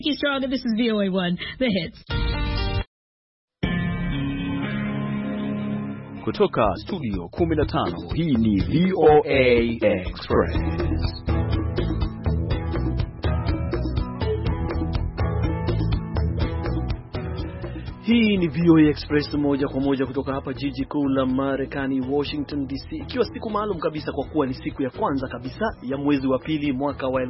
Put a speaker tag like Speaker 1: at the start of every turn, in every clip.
Speaker 1: Keep strong, and this is VOA1, The Hits.
Speaker 2: Kutoka studio 15, hii ni VOA Express. Hii ni VOA Express moja kwa moja kutoka hapa jiji kuu la Marekani, Washington DC, ikiwa siku maalum kabisa kwa kuwa ni siku ya kwanza kabisa ya mwezi wa pili mwaka wa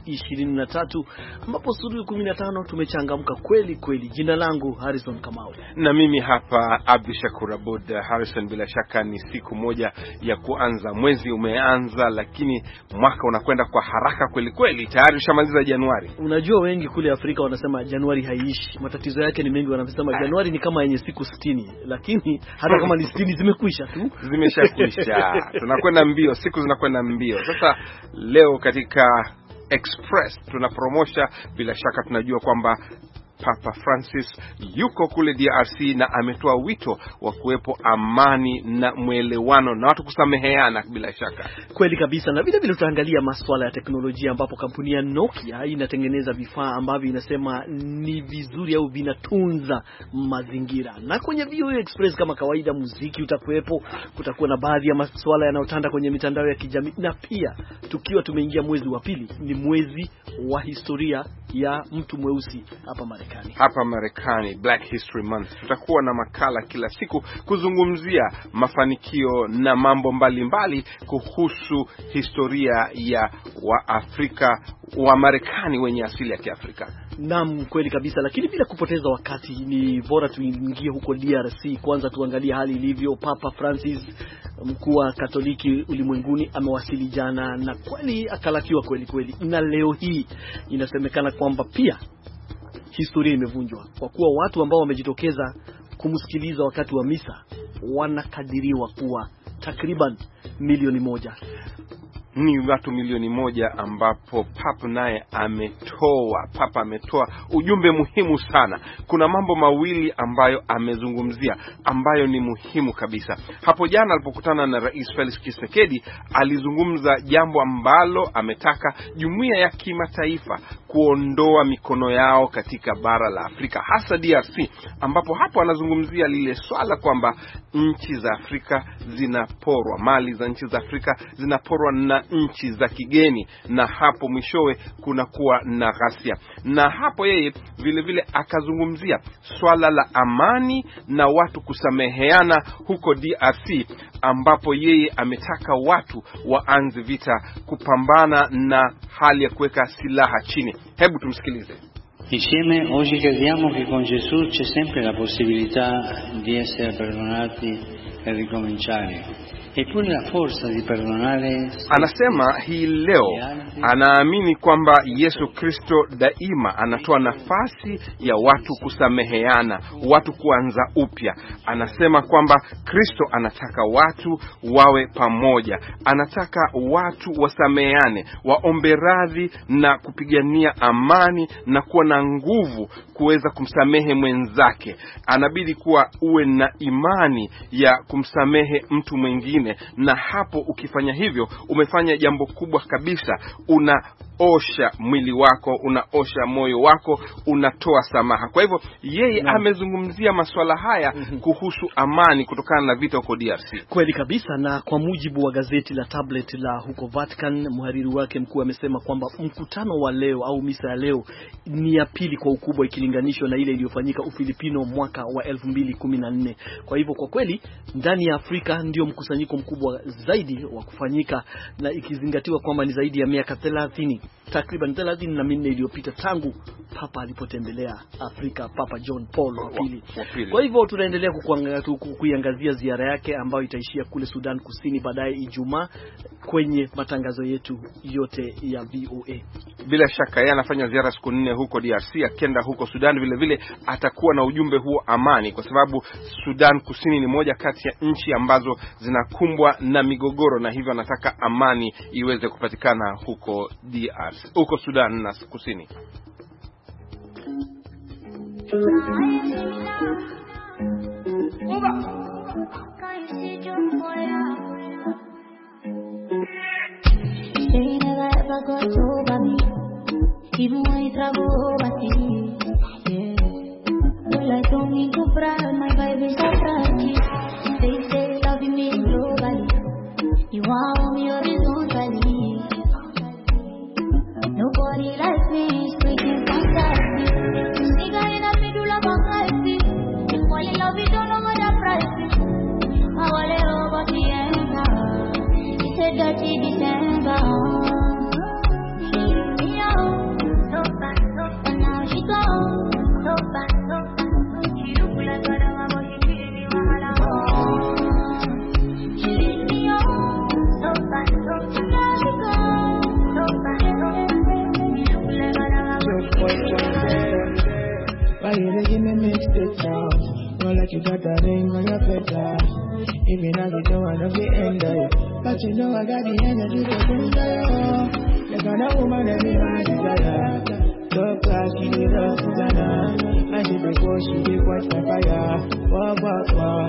Speaker 2: 2023, ambapo studio 15 tumechangamka kweli kweli. Jina langu Harrison Kamau,
Speaker 3: na mimi hapa Abdishakur Abud. Harrison, bila shaka ni siku moja ya kuanza, mwezi umeanza, lakini mwaka unakwenda kwa haraka kweli kweli. Tayari ushamaliza Januari.
Speaker 2: Unajua wengi kule Afrika wanasema Januari haiishi, matatizo yake ni mengi. Wanasema Januari ni kama yenye siku 60, lakini hata kama ni 60 zimekwisha tu.
Speaker 3: Zimeshakwisha. Tunakwenda mbio, siku zinakwenda mbio. Sasa leo katika Express tunapromosha, bila shaka tunajua kwamba Papa Francis yuko kule DRC na ametoa wito wa kuwepo amani na mwelewano na watu kusameheana. Bila shaka
Speaker 2: kweli kabisa, na vile vile tutaangalia masuala ya teknolojia, ambapo kampuni ya Nokia inatengeneza vifaa ambavyo inasema ni vizuri au vinatunza mazingira. Na kwenye VOA Express kama kawaida, muziki utakuwepo, kutakuwa na baadhi ya masuala yanayotanda kwenye mitandao ya kijamii, na pia tukiwa tumeingia mwezi wa pili, ni mwezi wa historia ya mtu mweusi hapa Marekani,
Speaker 3: Black History Month. Tutakuwa na makala kila siku kuzungumzia mafanikio na mambo mbalimbali kuhusu historia ya Waafrika wa Marekani wenye asili ya Kiafrika.
Speaker 2: Naam, kweli kabisa, lakini bila kupoteza wakati ni bora tuingie huko DRC. Kwanza tuangalie hali ilivyo. Papa Francis, mkuu wa Katoliki ulimwenguni, amewasili jana na kweli akalakiwa kweli kweli, na leo hii inasemekana kwamba pia historia imevunjwa, kwa kuwa watu ambao wamejitokeza kumsikiliza wakati wa misa wanakadiriwa kuwa takriban milioni 1.
Speaker 3: Ni watu milioni 1, ambapo Papa naye ametoa ujumbe muhimu sana. Kuna mambo mawili ambayo amezungumzia ambayo ni muhimu kabisa. Hapo jana alipokutana na Rais Felix Tshisekedi, alizungumza jambo ambalo ametaka jumuiya ya kimataifa kuondoa mikono yao katika bara la Afrika, hasa DRC, ambapo hapo anazungumzia lile swala kwamba nchi za Afrika zinaporwa, mali za nchi za Afrika zinaporwa na nchi za kigeni, na hapo mwishowe kunakuwa na ghasia. Na hapo yeye vile vile akazungumzia swala la amani na watu kusameheana huko DRC, ambapo yeye ametaka watu waanze vita kupambana na hali ya kuweka silaha chini. Hebu tumsikilize.
Speaker 4: Insieme oggi crediamo che con Gesù c'è sempre la possibilità di essere perdonati e ricominciare.
Speaker 3: Anasema hii leo anaamini kwamba Yesu Kristo daima anatoa nafasi ya watu kusameheana, watu kuanza upya. Anasema kwamba Kristo anataka watu wawe pamoja, anataka watu wasameheane, waombe radhi na kupigania amani na kuwa na nguvu kuweza kumsamehe mwenzake. Anabidi kuwa uwe na imani ya kumsamehe mtu mwingine, na hapo ukifanya hivyo umefanya jambo kubwa kabisa. Unaosha mwili wako, unaosha moyo wako, unatoa samaha. Kwa hivyo yeye amezungumzia masuala haya kuhusu amani kutokana na vita huko DRC.
Speaker 2: Kweli kabisa, na kwa mujibu wa gazeti la Tablet la huko Vatican, mhariri wake mkuu amesema kwamba mkutano wa leo au misa ya leo ni ya pili kwa ukubwa ikilinganishwa na ile iliyofanyika Ufilipino mwaka wa 2014. Kwa hivyo kwa kweli ndani ya Afrika ndio mkusanyiko mkubwa zaidi wa kufanyika, na ikizingatiwa kwamba ni zaidi ya miaka 30, takriban 34 iliyopita tangu Papa alipotembelea Afrika, Papa John Paul wa pili. Kwa hivyo tunaendelea kuiangazia ziara yake ambayo itaishia kule Sudan Kusini baadaye Ijumaa kwenye matangazo yetu yote ya VOA.
Speaker 3: Bila shaka yeye anafanya ziara siku 4 huko DRC, akienda huko Sudan vile vile atakuwa na ujumbe huo amani, kwa sababu Sudan Kusini ni moja kati ya nchi ambazo zinakumbwa na migogoro, na hivyo anataka amani iweze kupatikana huko DRC, huko Sudan na Kusini.
Speaker 5: Even when you travel overseas, Why you making me mix the sound? Not like you got that ring on your finger. Even though you don't wanna be end it, but you know I got the energy to bring it on. Like another woman that me want desire. So class she did up Susanna, and she before she did quite the fire. Wah wah wah,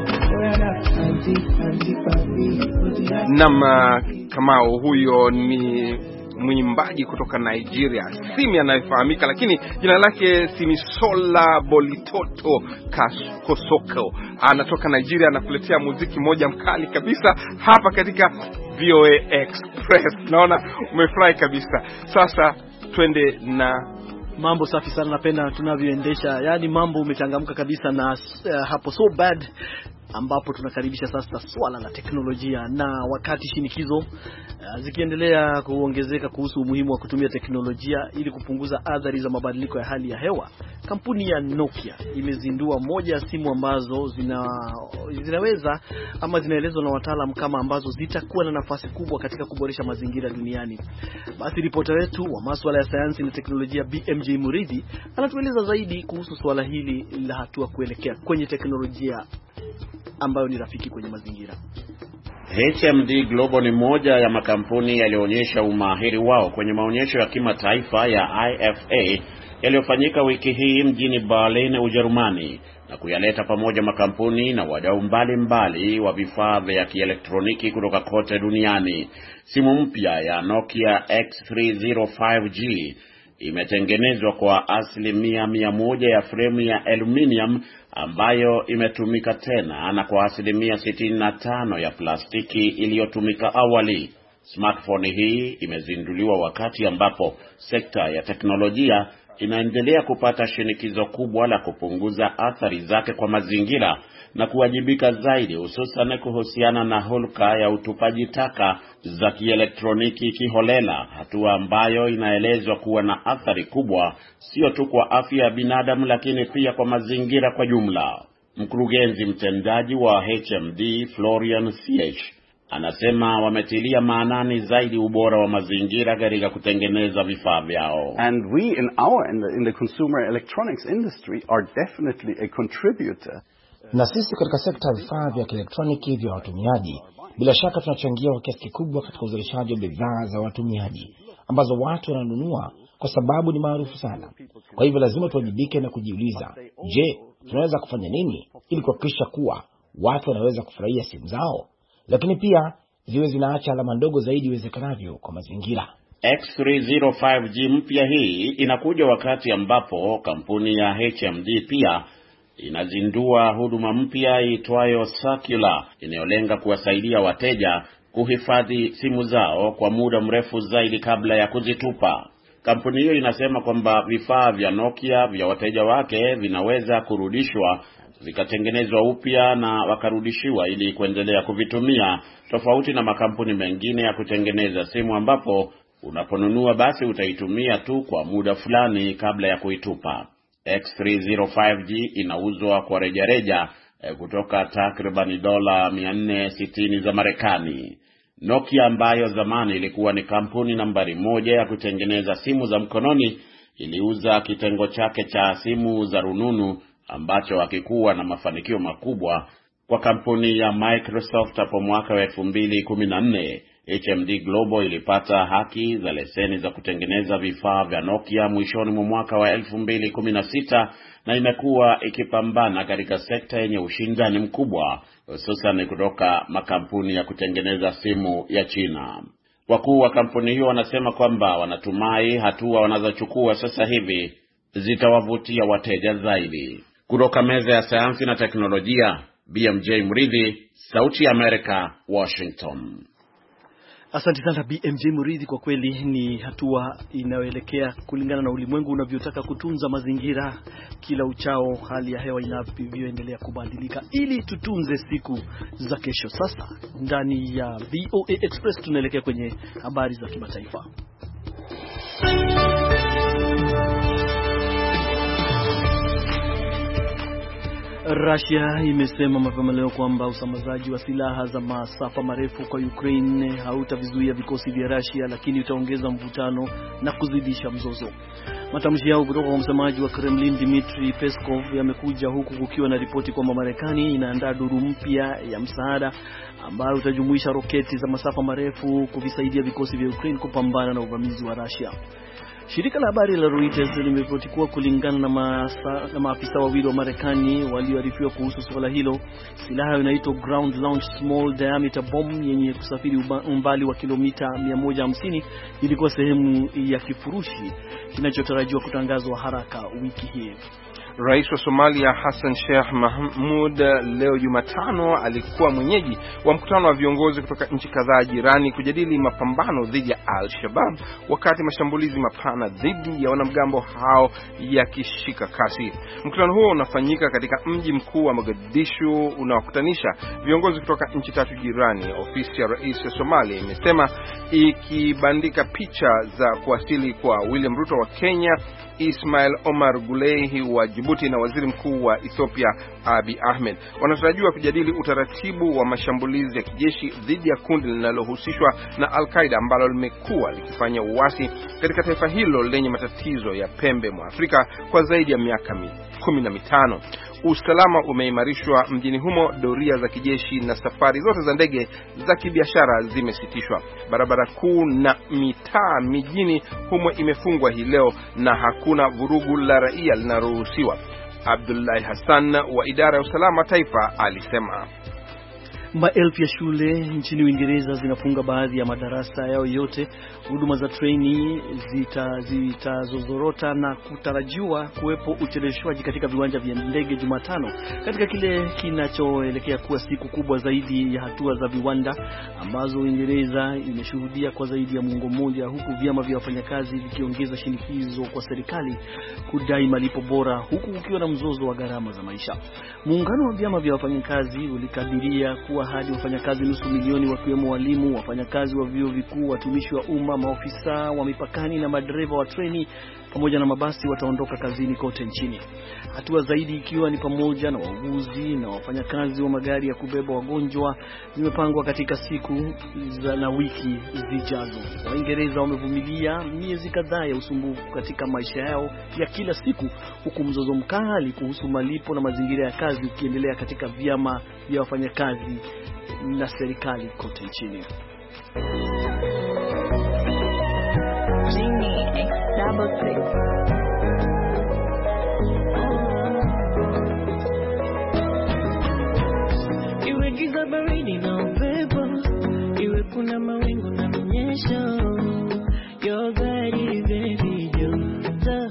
Speaker 5: anti papi.
Speaker 3: Nama Kamau, huyo ni mwimbaji kutoka Nigeria, Simi anayefahamika, lakini jina lake Simisola Bolitoto Kosoko. Anatoka Nigeria, anakuletea muziki moja mkali kabisa hapa katika VOA Express. Naona umefurahi kabisa. Sasa twende na
Speaker 2: mambo safi sana, napenda tunavyoendesha. Yaani mambo umechangamka kabisa na hapo So Bad, ambapo tunakaribisha sasa swala la teknolojia. Na wakati shinikizo zikiendelea kuongezeka kuhusu umuhimu wa kutumia teknolojia ili kupunguza athari za mabadiliko ya hali ya hewa, kampuni ya Nokia imezindua moja ya simu ambazo zinaweza ama zinaelezwa na wataalamu kama ambazo zitakuwa na nafasi kubwa katika kuboresha mazingira duniani. Basi ripota wetu wa masuala ya sayansi na teknolojia BMJ Muridhi anatueleza zaidi kuhusu swala hili la hatua kuelekea kwenye teknolojia ambayo ni rafiki kwenye mazingira.
Speaker 6: HMD Global ni moja ya makampuni yaliyoonyesha umahiri wao kwenye maonyesho ya kimataifa ya IFA yaliyofanyika wiki hii mjini Berlin, Ujerumani, na kuyaleta pamoja makampuni na wadau mbalimbali wa vifaa vya kielektroniki kutoka kote duniani. Simu mpya ya Nokia X305G imetengenezwa kwa 100% ya fremu ya aluminium ambayo imetumika tena na kwa 65% ya plastiki iliyotumika awali. Smartphone hii imezinduliwa wakati ambapo sekta ya teknolojia inaendelea kupata shinikizo kubwa la kupunguza athari zake kwa mazingira na kuwajibika zaidi, hususan kuhusiana na hulka ya utupaji taka za kielektroniki kiholela, hatua ambayo inaelezwa kuwa na athari kubwa sio tu kwa afya ya binadamu lakini pia kwa mazingira kwa jumla. Mkurugenzi mtendaji wa HMD Florian Siech anasema wametilia maanani zaidi ubora wa mazingira katika kutengeneza vifaa vyao.
Speaker 7: And we in the consumer electronics industry are definitely a contributor.
Speaker 8: Na sisi katika sekta ya vifaa vya kielektroniki vya watumiaji, bila shaka tunachangia kwa kiasi kikubwa katika uzalishaji wa bidhaa za watumiaji ambazo watu wananunua kwa sababu ni maarufu sana. Kwa hivyo lazima tuwajibike na kujiuliza, je, tunaweza kufanya nini ili kuhakikisha kuwa watu wanaweza kufurahia simu zao, lakini pia ziwe zinaacha alama ndogo zaidi iwezekanavyo kwa mazingira.
Speaker 6: X305G mpya hii inakuja wakati ambapo kampuni ya HMD pia inazindua huduma mpya iitwayo Circular inayolenga kuwasaidia wateja kuhifadhi simu zao kwa muda mrefu zaidi kabla ya kuzitupa. Kampuni hiyo inasema kwamba vifaa vya Nokia vya wateja wake vinaweza kurudishwa, vikatengenezwa upya na wakarudishiwa ili kuendelea kuvitumia, tofauti na makampuni mengine ya kutengeneza simu ambapo unaponunua basi utaitumia tu kwa muda fulani kabla ya kuitupa. X305G inauzwa kwa rejareja kutoka takriban dola 460 za Marekani. Nokia ambayo zamani ilikuwa ni kampuni nambari 1 ya kutengeneza simu za mkononi iliuza kitengo chake cha simu za rununu ambacho hakikuwa na mafanikio makubwa kwa kampuni ya Microsoft hapo mwaka wa 2014. HMD Global ilipata haki za leseni za kutengeneza vifaa vya Nokia mwishoni mwa mwaka wa 2016 na imekuwa ikipambana katika sekta yenye ushindani mkubwa, hususan kutoka makampuni ya kutengeneza simu ya China. Wakuu wa kampuni hiyo wanasema kwamba wanatumai hatua wanazochukua sasa hivi zitawavutia wateja zaidi. Kutoka meza ya sayansi na teknolojia, BMJ Muridhi, Sauti ya Amerika, Washington.
Speaker 2: Asante sana BMJ Muridhi, kwa kweli ni hatua inayoelekea kulingana na ulimwengu unavyotaka kutunza mazingira kila uchao, hali ya hewa inavyoendelea kubadilika ili tutunze siku za kesho. Sasa ndani ya VOA Express tunaelekea kwenye habari za kimataifa. Russia imesema mapema leo kwamba usambazaji wa silaha za masafa marefu kwa Ukraine hautavizuia vikosi vya Russia, lakini utaongeza mvutano na kuzidisha mzozo. Matamshi yao kutoka kwa msemaji wa Kremlin Dmitry Peskov yamekuja huku kukiwa na ripoti kwamba Marekani inaandaa duru mpya ya msaada ambayo utajumuisha roketi za masafa marefu kuvisaidia vikosi vya Ukraine kupambana na uvamizi wa Russia. Shirika la habari la Reuters limeripoti kuwa kulingana na maafisa wawili wa Marekani walioarifiwa kuhusu suala hilo, silaha inaitwa Ground Launch Small Diameter Bomb yenye kusafiri umbali wa kilomita 150 ilikuwa sehemu ya kifurushi kinachotarajiwa kutangazwa haraka wiki hii.
Speaker 3: Rais wa Somalia Hassan Sheikh Mohamud leo Jumatano alikuwa mwenyeji wa mkutano wa viongozi kutoka nchi kadhaa jirani kujadili mapambano dhidi ya Al-Shabaab, wakati mashambulizi mapana dhidi ya wanamgambo hao yakishika kasi. Mkutano huo unafanyika katika mji mkuu wa Mogadishu unaokutanisha viongozi kutoka nchi tatu jirani. Ofisi ya Rais wa Somalia imesema ikibandika picha za kuwasili kwa William Ruto wa Kenya, Ismail Omar Guleihi wa Djibouti na waziri mkuu wa Ethiopia Abiy Ahmed. Wanatarajiwa kujadili utaratibu wa mashambulizi ya kijeshi dhidi ya kundi linalohusishwa na Al-Qaeda ambalo limekuwa likifanya uasi katika taifa hilo lenye matatizo ya pembe mwa Afrika kwa zaidi ya miaka 15. Usalama umeimarishwa mjini humo, doria za kijeshi na safari zote za ndege za kibiashara zimesitishwa. Barabara kuu na mitaa mijini humo imefungwa hii leo na hakuna vurugu la raia linaruhusiwa. Abdullahi Hassan wa idara ya usalama taifa alisema
Speaker 2: maelfu ya shule nchini Uingereza zinafunga baadhi ya madarasa yao yote. Huduma za treni zitazorota na kutarajiwa kuwepo ucheleweshwaji katika viwanja vya ndege Jumatano, katika kile kinachoelekea kuwa siku kubwa zaidi ya hatua za viwanda ambazo Uingereza imeshuhudia kwa zaidi ya muongo mmoja, huku vyama vya wafanyakazi vikiongeza shinikizo kwa serikali kudai malipo bora, huku kukiwa na mzozo wa gharama za maisha. Muungano wa vyama vya wafanyakazi ulikadiria kuwa hadi wafanyakazi 500,000 wakiwemo walimu, wafanyakazi wa vyuo vikuu, watumishi wa umma, maofisa wa mipakani na madereva wa treni pamoja na mabasi wataondoka kazini kote nchini. Hatua zaidi ikiwa ni pamoja na wauguzi na wafanyakazi wa magari ya kubeba wagonjwa zimepangwa katika siku na wiki zijazo. Waingereza wamevumilia miezi kadhaa ya usumbufu katika maisha yao ya kila siku, huku mzozo mkali kuhusu malipo na mazingira ya kazi ukiendelea katika vyama vya wafanyakazi na serikali kote nchini.
Speaker 5: Iwe giza baridi na upepo, iwe kuna mawingu na mnyesho, you're very baby joto,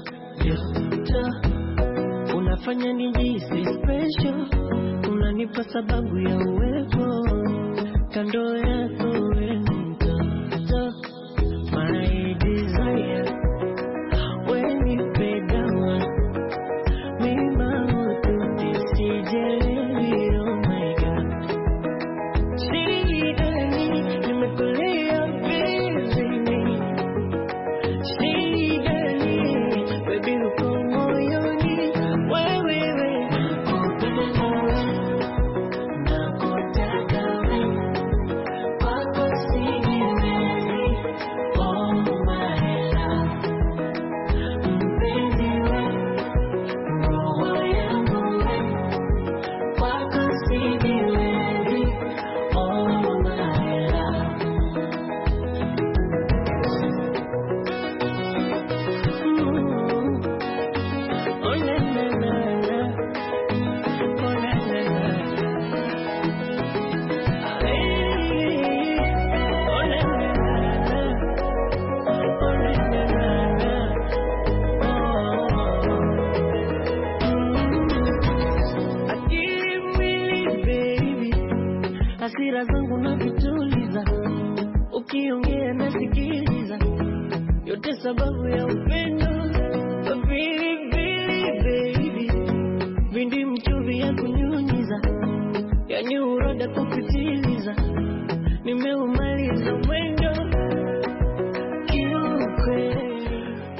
Speaker 5: unafanya nijisi special, unanipa sababu ya uwepo kando yako wewe mtoto, my desire. Hasira zangu na vituliza, ukiongea nasikiliza, yote sababu ya upendo. Baby, vindi mchuvi ya kunyunyiza, yani uroda kupitiliza, nimeumaliza mwendo kiukweli.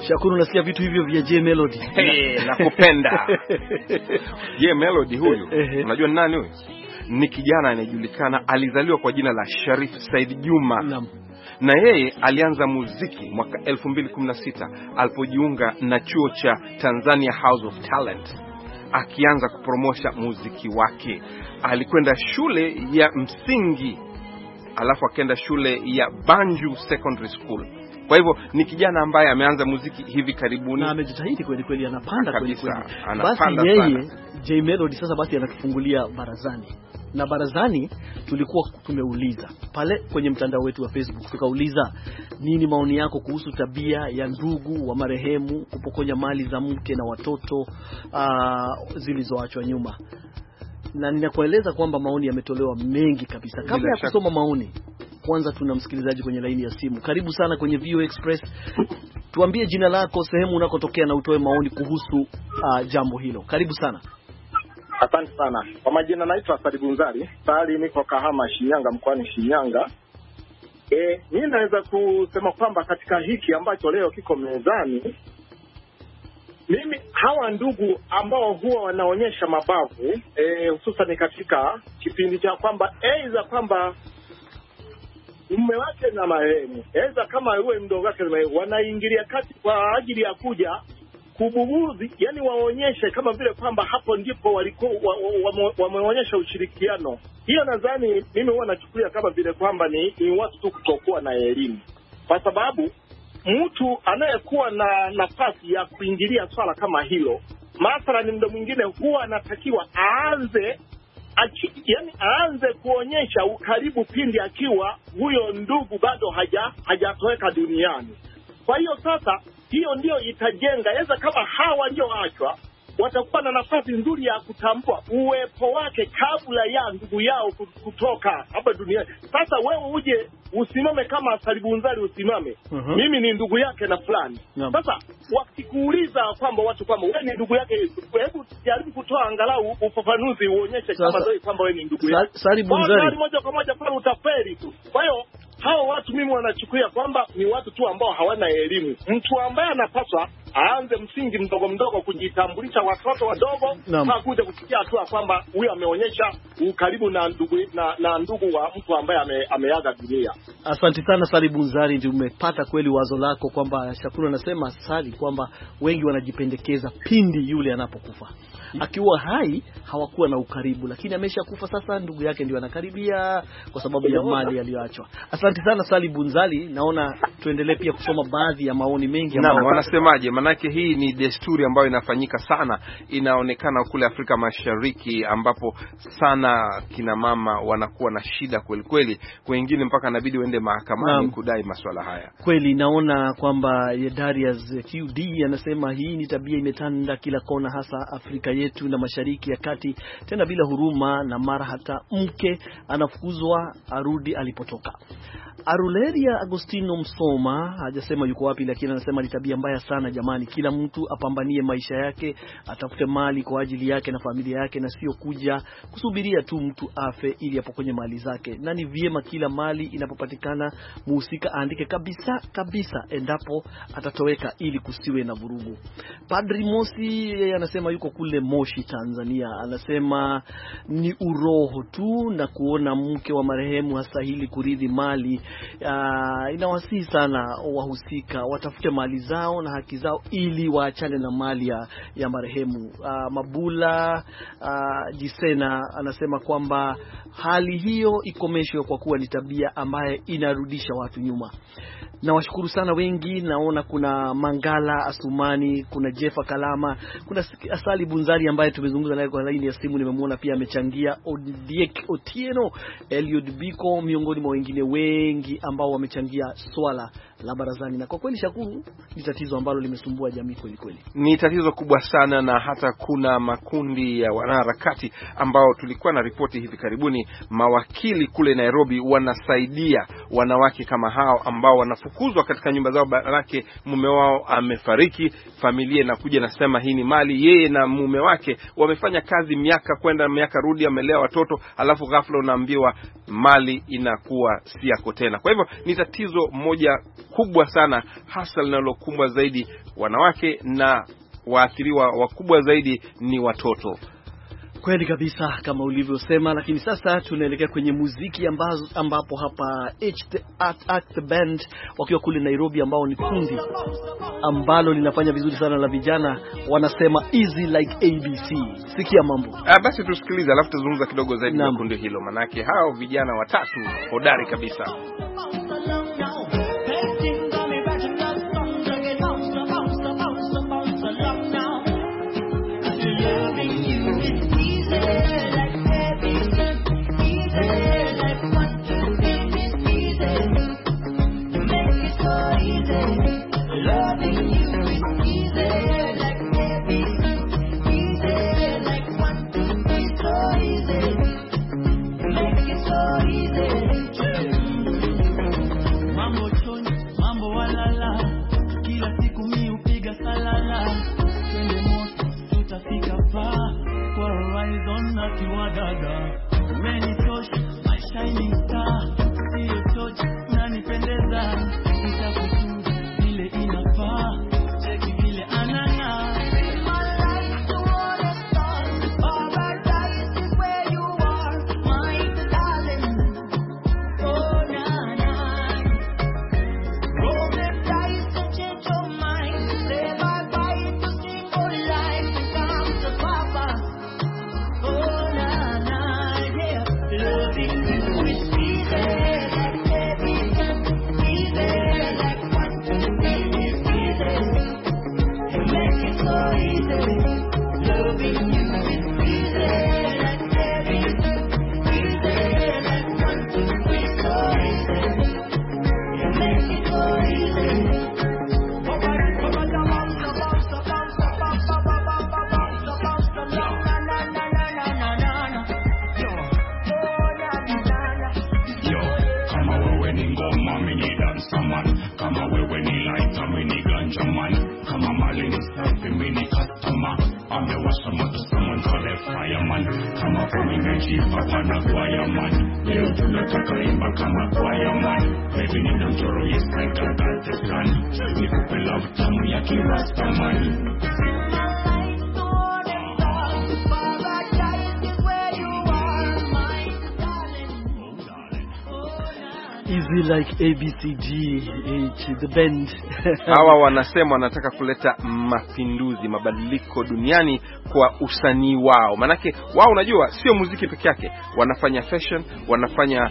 Speaker 2: Shakuru, unasikia vitu hivyo vya J Melody?
Speaker 3: Nakupenda. J Melody huyu, unajua nani huyu? Ni kijana anayejulikana, alizaliwa kwa jina la Sharif Said Juma. Na yeye alianza muziki mwaka 2016 alipojiunga na chuo cha Tanzania House of Talent, akianza kupromosha muziki wake. Alikwenda shule ya msingi, alafu akaenda shule ya Banju Secondary School. Kwa hivyo ni kijana ambaye ameanza muziki hivi karibuni
Speaker 2: na amejitahidi kweli kweli, anapanda kweli kweli.
Speaker 3: Basi
Speaker 2: yeye J Melody sasa basi anatufungulia barazani. Na barazani tulikuwa tumeuliza pale kwenye mtandao wetu wa Facebook, tukauliza nini maoni yako kuhusu tabia ya ndugu wa marehemu kupokonya mali za mke na watoto zilizoachwa nyuma. Na ninakueleza kwamba maoni yametolewa mengi kabisa. Kabla ya kusoma maoni, kwanza tuna msikilizaji kwenye laini ya simu. Karibu sana kwenye VOA Express. Tuambie jina lako, sehemu unakotokea na utoe maoni kuhusu jambo hilo. Karibu sana.
Speaker 9: Asante sana. Kwa majina naitwa Sadi Bunzari. Sali niko Kahama, Shinyanga, mkoani Shinyanga. Mimi naweza kusema kwamba katika hiki ambacho leo kiko mezani, mimi hawa ndugu ambao huwa wanaonyesha mabavu, hususan katika kipindi cha kwamba aidha kwamba mume wake na marehemu, aidha kama yule mdogo wake wanaingilia kati kwa ajili ya kuja kubuguzi, yani waonyeshe kama vile kwamba hapo ndipo walikuwa wameonyesha ushirikiano. Hiyo nadhani mimi huwa nachukulia kama vile kwamba ni watu tu kutokuwa na elimu, kwa sababu mtu anayekuwa na nafasi ya kuingilia swala kama hilo, mathalan mdo mwingine huwa anatakiwa aanze kuonyesha ukaribu pindi akiwa huyo ndugu bado hajatoweka duniani. Kwa hiyo sasa hiyo ndio itajenga yaweza kama hawa walioachwa watakuwa na nafasi nzuri ya kutambua uwepo wake kabla ya ndugu yao kutoka hapa duniani. Sasa wewe uje usimame kama Salibunzari usimame, mimi ni ndugu yake na fulani. Sasa wakikuuliza kwamba watu kwamba wewe ni ndugu yake, hebu jaribu kutoa angalau ufafanuzi uonyeshe kama wewe kwamba wewe ni ndugu yake.
Speaker 2: Salibunzari
Speaker 9: moja kwa moja pale utafeli tu. Kwa hiyo hao watu mimi wanachukulia kwamba ni watu tu ambao hawana elimu. Mtu ambaye anapaswa aanze msingi mdogo mdogo kujitambulisha watoto wadogo, na kuja kufikia hatua kwamba huyu ameonyesha ukaribu na ndugu wa mtu ambaye ameaga dunia.
Speaker 2: Asante sana Salibunzari, ndio umepata kweli wazo lako kwamba Shakuru anasema Sali kwamba wengi wanajipendekeza pindi yule anapokufa. Akiwa hai hawakuwa na ukaribu, lakini ameshakufa sasa ndugu yake ndio anakaribia kwa sababu ya mali aliyoachwa. Asante sana Salibunzari, naona tuendelee pia kusoma baadhi ya maoni mengi
Speaker 3: ambao wanasemaje, manake hii ni desturi ambayo inafanyika sana, inaonekana kule Afrika Mashariki ambapo sana kina mama wanakuwa na shida kweli kweli, wengine mpaka inabidi waende mahakamani kudai masuala haya.
Speaker 2: Kweli naona kwamba Darius QD anasema hii ni tabia imetanda kila kona, hasa Afrika yetu na Mashariki ya Kati, tena bila huruma, na mara hata mke anafukuzwa arudi alipotoka. Aruleria Agostino Msoma hajasema yuko wapi, lakini anasema ni tabia mbaya sana jamani. Kila mtu apambanie maisha yake, atafute mali kwa ajili yake na familia yake, na sio kuja kusubiria tu mtu afe ili apokonye mali zake. Na ni vyema kila mali inapopatikana muhusika aandike kabisa endapo atatoweka ili kusiwe na vurugu. Padri Mosi yeye anasema yuko kule Moshi, Tanzania. Anasema ni uroho tu na kuona mke wa marehemu hastahili kurithi mali. Inawasihi sana wahusika watafute mali zao na haki zao ili waachane na mali ya marehemu. Mabula Jisena anasema kwamba hali hiyo ikomeshwe kwa kuwa ni tabia ambaye inarudisha watu nyuma. Na washukuru sana wengi, naona kuna Mangala Asumani, kuna Jefa Kalama, kuna Asali Bunzari ambaye tumezungumza naye kwa laini ya simu, nimemwona pia amechangia, Odiek Otieno, Eliud Biko, miongoni mwa wengine wengi ambao wamechangia swala la barazani. Na kwa kweli Shakuru, ni tatizo ambalo limesumbua jamii kweli kweli.
Speaker 3: Ni tatizo kubwa sana, na hata kuna makundi ya wanaharakati ambao tulikuwa na ripoti hivi karibuni, mawakili kule Nairobi wanasaidia wanawake kama hao ambao wanafukuzwa katika nyumba zao, barake mume wao amefariki, familia inakuja nasema hii ni mali, yeye na mume wake wamefanya kazi miaka kwenda miaka rudi, amelea watoto, alafu ghafla unaambiwa mali inakuwa si yako tena. Kwa hivyo ni tatizo moja kubwa sana, hasa linalokumbwa zaidi wanawake na waathiriwa wakubwa zaidi ni watoto.
Speaker 2: Kweli kabisa kama ulivyosema, lakini sasa tunaelekea kwenye muziki ambapo hapa The Band wakiwa kule Nairobi, ambao ni kundi ambalo linafanya vizuri sana la vijana, wanasema easy like ABC. Sikia mambo.
Speaker 3: Basi tusikilize alafu tuzungumza kidogo zaidi na kundi hilo, manake hao vijana watatu hodari kabisa.
Speaker 2: Easy like ABCD, The Band.
Speaker 3: Hawa wanasema wanataka kuleta mabadiliko duniani kwa usanii wao. Manake wao unajua sio muziki peke yake, wanafanya fashion, wanafanya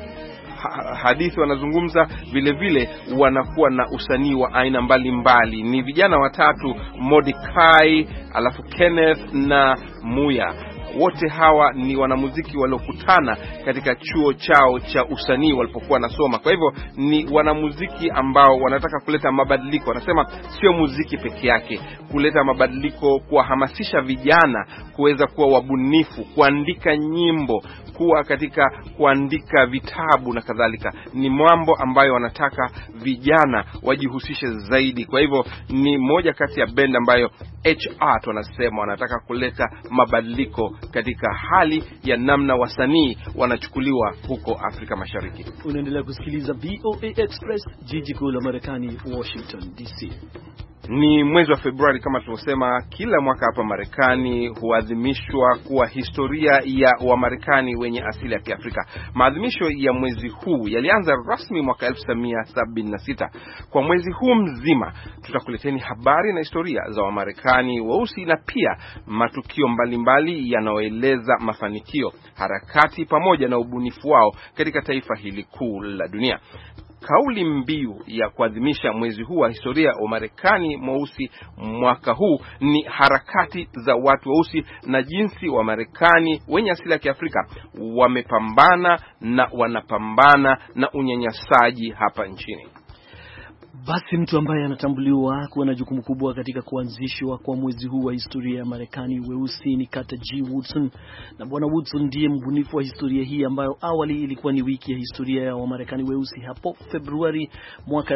Speaker 3: hadithi, wanazungumza vile vile, wanakuwa na usanii wa aina mbalimbali. Ni vijana watatu, Mordecai, alafu Kenneth na Muya. Wote hawa ni wanamuziki waliokutana katika chuo chao cha usanii walipokuwa nasoma. Kwa hivyo ni wanamuziki ambao wanataka kuleta mabadiliko. Wanasema sio muziki peke yake, kuleta mabadiliko, kuwahamasisha vijana kuweza kuwa wabunifu, kuandika nyimbo, kuwa katika kuandika vitabu na kadhalika. Ni mambo ambayo wanataka vijana wajihusishe zaidi. Kwa hivyo ni moja kati ya band ambayo HR wanasema wanataka kuleta mabadiliko katika hali ya namna wasanii wanachukuliwa huko Afrika Mashariki.
Speaker 2: Unaendelea kusikiliza VOA Express, jiji kuu la Marekani, Washington DC.
Speaker 3: Ni mwezi wa Februari kama tulivyosema, kila mwaka hapa Marekani huadhimishwa kuwa historia ya Wamarekani wenye asili ya Kiafrika. Maadhimisho ya mwezi huu yalianza rasmi mwaka 1976. Kwa mwezi huu mzima tutakuleteni habari na historia za Wamarekani weusi na pia matukio mbalimbali yanayoeleza mafanikio, harakati pamoja na ubunifu wao katika taifa hili kuu la dunia. Kauli mbiu ya kuadhimisha mwezi huu wa historia wa Marekani mweusi mwaka huu ni harakati za watu weusi na jinsi wa Marekani wenye asili ya Kiafrika wamepambana na wanapambana na unyanyasaji hapa nchini.
Speaker 2: Basi mtu ambaye anatambuliwa kuwa na jukumu kubwa katika kuanzishwa kwa mwezi huu wa historia ya Marekani weusi ni Carter G. Woodson. Na Bwana Woodson ndiye mbunifu wa historia hii ambayo awali ilikuwa ni wiki ya historia ya Wamarekani weusi hapo Februari mwaka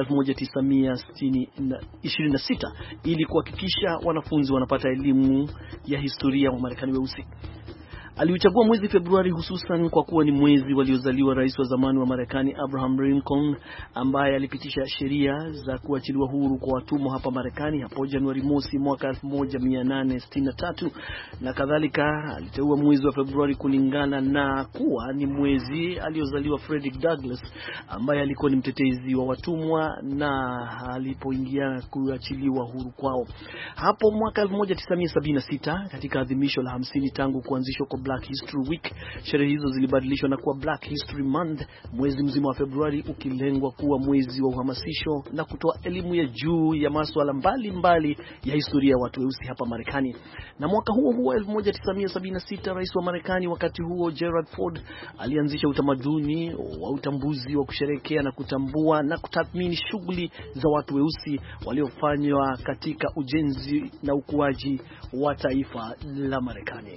Speaker 2: 1926 ili kuhakikisha wanafunzi wanapata elimu ya historia ya Wamarekani weusi. Aliuchagua mwezi Februari hususan kwa kuwa ni mwezi waliozaliwa rais wa zamani wa Marekani Abraham Lincoln, ambaye alipitisha sheria za kuachiliwa huru kwa watumwa hapa Marekani hapo Januari mosi mwaka 1863 na kadhalika. Aliteua mwezi wa Februari kulingana na kuwa ni mwezi aliozaliwa Frederick Douglass, ambaye alikuwa ni mtetezi wa watumwa na alipoingia kuachiliwa huru kwao. Hapo mwaka 1976 katika adhimisho la 50 tangu kuanzishwa kwa Black History Week, sherehe hizo zilibadilishwa na kuwa Black History Month, mwezi mzima wa Februari ukilengwa kuwa mwezi wa uhamasisho na kutoa elimu ya juu ya masuala mbalimbali ya historia ya watu weusi hapa Marekani. Na mwaka huo huo 1976 rais wa Marekani wakati huo Gerald Ford alianzisha utamaduni wa utambuzi wa kusherehekea na kutambua na kutathmini shughuli za watu weusi waliofanywa katika ujenzi na ukuaji wa taifa la Marekani.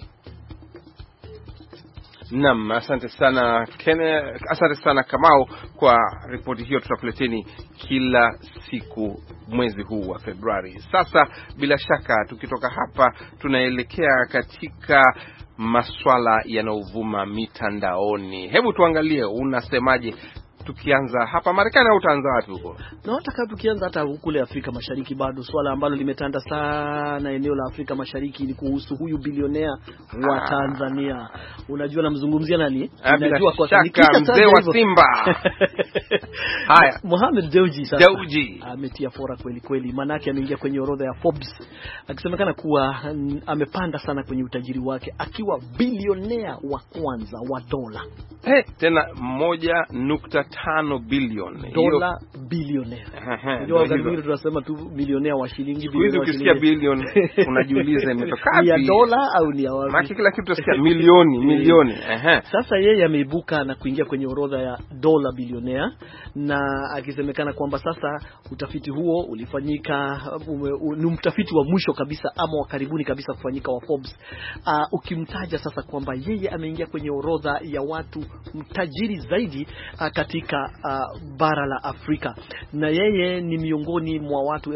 Speaker 3: Naam, asante sana asante sana Kamau kwa ripoti hiyo. Tutakuleteni kila siku mwezi huu wa Februari. Sasa bila shaka tukitoka hapa tunaelekea katika maswala yanayovuma mitandaoni. Hebu tuangalie unasemaje, tukianza hapa Marekani au utaanza wapi huko?
Speaker 2: Na nataka tukianza hata kule Afrika Mashariki. Bado swala ambalo limetanda sana eneo la Afrika Mashariki ni kuhusu huyu bilionea wa Tanzania. Unajua namzungumzia nani?
Speaker 3: Unajua kwa shaka mzee wa Simba. Haya,
Speaker 2: Mohamed Dewji sasa.
Speaker 3: Dewji
Speaker 2: ametia fora kweli kweli, manake ameingia kwenye orodha ya Forbes akisemekana kuwa amepanda sana kwenye utajiri wake akiwa bilionea wa kwanza wa dola.
Speaker 3: Tena 1.5 bilioni
Speaker 2: dola bilionea. Ndio wazungu tunasema tu bilionea wa shilingi.
Speaker 3: Hizo ukisikia bilioni unajiuliza imetoka wapi?
Speaker 2: Ni ya dola au ni ya wapi?
Speaker 3: Maki kila kitu tunasikia milioni.
Speaker 2: Sasa yeye ameibuka na kuingia kwenye orodha ya dola bilionea, na akisemekana kwamba sasa utafiti huo ulifanyika ni mtafiti wa mwisho kabisa ama wa karibuni kabisa kufanyika wa Forbes, ukimtaja sasa kwamba yeye ameingia kwenye orodha ya watu mtajiri zaidi katika bara la Afrika, na yeye ni miongoni mwa watu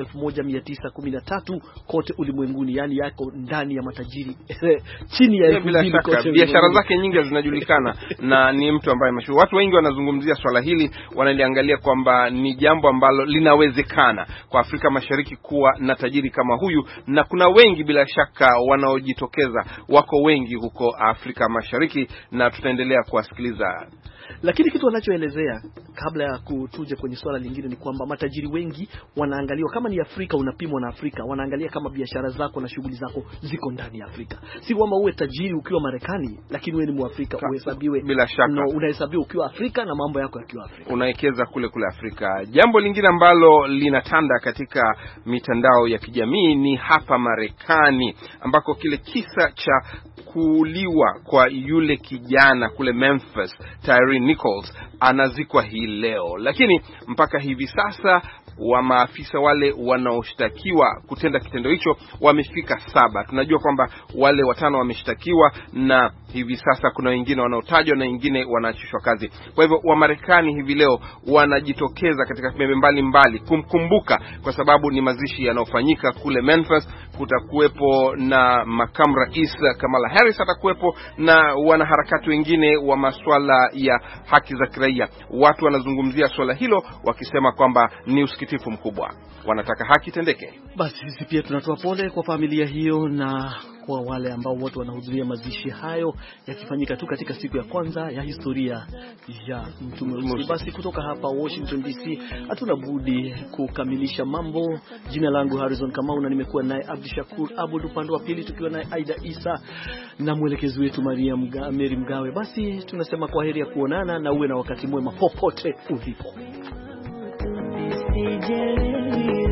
Speaker 2: 1913 kote ulimwenguni, yani yako ndani ya matajiri chini ya 2000 kote.
Speaker 3: Biashara zake nyingi zinajulikana na ni mtu ambaye mashuhuri. Watu wengi wanazungumzia swala hili, wanaliangalia kwamba ni jambo ambalo linawezekana kwa Afrika Mashariki kuwa na tajiri kama huyu, na kuna wengi bila shaka wanaojitokeza, wako wengi huko Afrika Mashariki na tutaendelea kuwasikiliza.
Speaker 2: Lakini kitu anachoelezea kabla ya kutuje kwenye swala lingine ni kwamba matajiri wengi wanaangaliwa kama ni Afrika, unapimwa na Afrika, wanaangalia kama biashara zako na shughuli zako ziko ndani ya Afrika. Si kwamba uwe tajiri ukiwa Marekani lakini wewe ni Muafrika uhesabiwe.
Speaker 3: Bila shaka.
Speaker 2: No, unahesabiwa ukiwa Afrika na mambo yako yakiwa Afrika.
Speaker 3: Unawekeza kule Afrika. Jambo lingine ambalo linatanda katika mitandao ya kijamii ni hapa Marekani, ambako kile kisa cha kuuliwa kwa yule kijana kule Memphis, Tyree Nichols, anazikwa hii leo. Lakini mpaka hivi sasa wa maafisa wale wanaoshtakiwa kutenda kitendo hicho wamefika 7. Tunajua kwamba wale 5 wameshtakiwa na hivi sasa kuna wengine wanaotajwa na wengine wanaachishwa kazi. Kwa hivyo wa Marekani hivi leo wanajitokeza katika pembe mbalimbali kumkumbuka, kwa sababu ni mazishi yanayofanyika kule Memphis. Kutakuwepo na makamu rais Kamala Harris atakuwepo na wanaharakati wengine wa masuala ya haki za kiraia. Watu wanazungumzia swala hilo wakisema kwamba ni usikitifu mkubwa, wanataka haki tendeke.
Speaker 2: Basi sisi pia tunatoa pole kwa familia hiyo na kwa wale ambao wote wanahudhuria mazishi hayo yakifanyika tu katika siku ya kwanza ya historia ya mtu mweusi. Basi kutoka hapa Washington DC hatuna budi kukamilisha mambo. Jina langu Harrison Kamau na nimekuwa naye Abdishakur Abud upande wa pili, tukiwa naye Aida Isa na mwelekezi wetu Mary Mgawe. Basi tunasema kwaheri ya kuonana na uwe na wakati mwema popote ulipo.